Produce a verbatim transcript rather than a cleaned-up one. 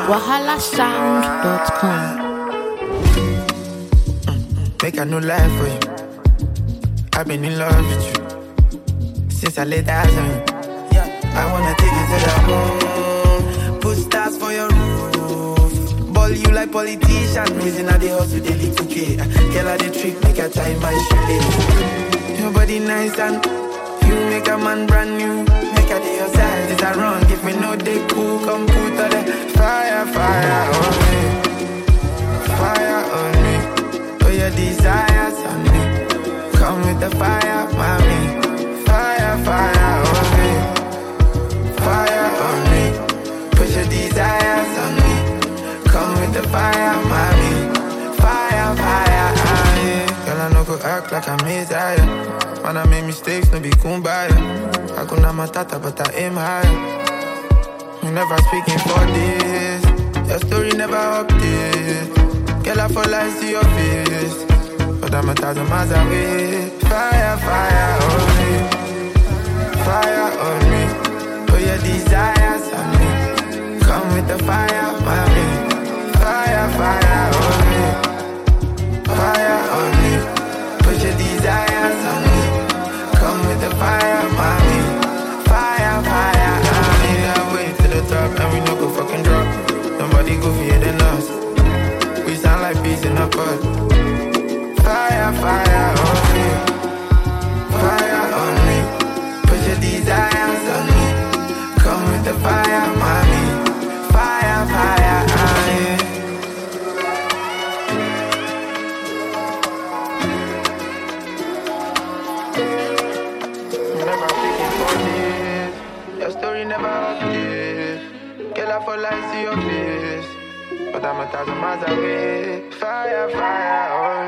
wahala sound dot com. Make a new life for you. I've been in love with you since I laid eyes on you. Yeah, I wanna take you to the moon. Put stars for your roof. Ball you like politician. Reason I the hustle daily two K. Girl I the trick, make a time my shit. Your body nice and you make a man brand new. Make a day your size is a run. If me know they cool, come put all the fire, fire on me. Fire on me. Oh your desires on me. Come with the fire, mommy. Fire, fire on me. Fire on me. Put your desires on me. Come with the fire, mommy. Fire, fire on me. Girl I know go act like I'm Messiah. Man, I make mistakes, no be kumbaya. I go na matata, but I aim higher. You never speaking for this. Your story never updates. Girl, I fall lies to your face. But I'm a thousand miles away. Fire, fire on me. Fire on me. Put your desires on me. Come with the fire, mommy. Fire, fire on me. Fire on me. Put your desires on me. Come with the fire, mommy. Fire, fire, mommy. That way to the top and we no go fucking drop. Nobody go fear than us. We sound like bees in a pod. Fire, fire on me. Fire on me. Put your desires on me. Come with the fire, mommy. Fire, fire on me. Never speaking for this. Your story never updates. Girl, I fall lies to your face. But I'm a thousand miles away. Fire, fire, oh